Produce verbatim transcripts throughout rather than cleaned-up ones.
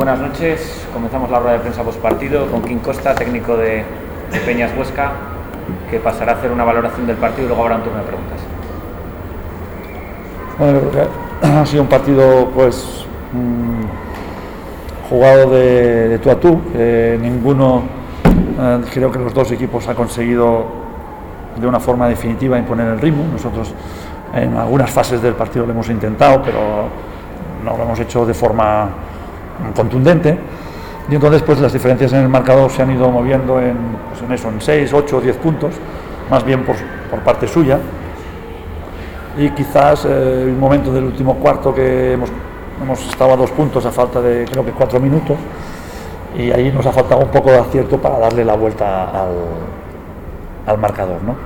buenas noches. Comenzamos la rueda de prensa postpartido con Quim Costa, técnico de, de Peñas Huesca, que pasará a hacer una valoración del partido y luego habrá un turno de preguntas. Bueno, yo creo que ha sido un partido pues mmm, jugado de, de tú a tú. Eh, ninguno, eh, creo que los dos equipos han conseguido de una forma definitiva imponer el ritmo. Nosotros en algunas fases del partido lo hemos intentado, pero no lo hemos hecho de forma contundente, y entonces pues las diferencias en el marcador se han ido moviendo en, pues, en eso, en seis, ocho, diez puntos, más bien por, por parte suya, y quizás eh, el momento del último cuarto que hemos, hemos estado a dos puntos a falta de creo que cuatro minutos, y ahí nos ha faltado un poco de acierto para darle la vuelta al, al marcador, ¿no?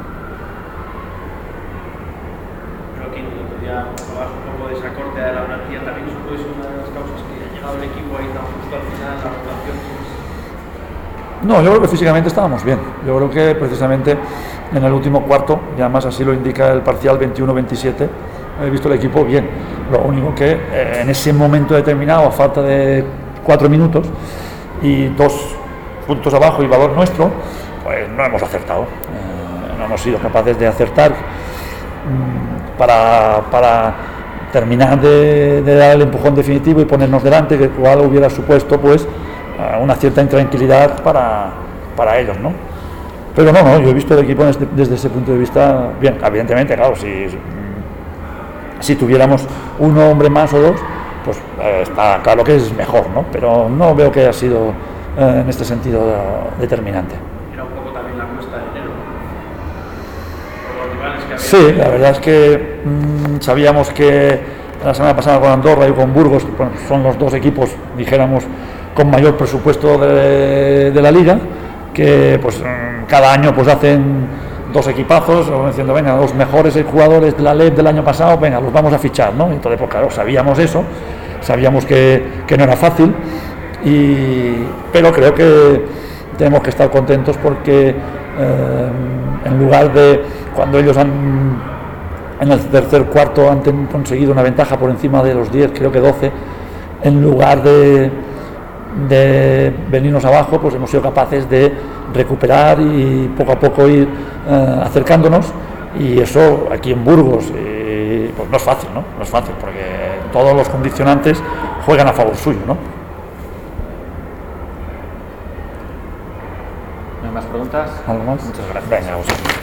Joaquín, ya hablabas un poco de esa corte de la energía, también eso puede ser una de las causas que ha llegado el equipo ahí tan justo al final, la rotación. No, yo creo que físicamente estábamos bien. Yo creo que precisamente en el último cuarto, y además así lo indica el parcial veintiuno veintisiete, he visto el equipo bien. Lo único que eh, en ese momento determinado, a falta de cuatro minutos y dos puntos abajo y valor nuestro, pues no hemos acertado. Eh, no hemos sido capaces de acertar mmm, para, para terminar de, de dar el empujón definitivo y ponernos delante, que igual hubiera supuesto pues una cierta intranquilidad para, para ellos, ¿no? Pero no, no, yo he visto el equipo desde, desde ese punto de vista bien. Evidentemente, claro, si, si tuviéramos un hombre más o dos, pues eh, está claro que es mejor, ¿no? Pero no veo que haya sido eh, en este sentido determinante. Era un poco también la cuesta de enero, por los rivales que había. Sí, la verdad es que mmm, sabíamos que la semana pasada con Andorra y con Burgos, bueno, son los dos equipos, dijéramos, con mayor presupuesto de, de la liga, que pues cada año pues hacen dos equipazos, o diciendo, venga, los mejores jugadores de la L E P del año pasado, venga, los vamos a fichar, ¿no? Entonces, pues claro, sabíamos eso, sabíamos que, que no era fácil, y, pero creo que tenemos que estar contentos porque eh, en lugar de cuando ellos han en el tercer cuarto han ten, conseguido una ventaja por encima de los diez, creo que doce, en lugar de de venirnos abajo, pues hemos sido capaces de recuperar y poco a poco ir eh, acercándonos, y eso aquí en Burgos eh, pues no es fácil, ¿no? No es fácil porque todos los condicionantes juegan a favor suyo, ¿no? ¿No hay más preguntas? ¿Algo más? Muchas gracias. Venga, vosotros.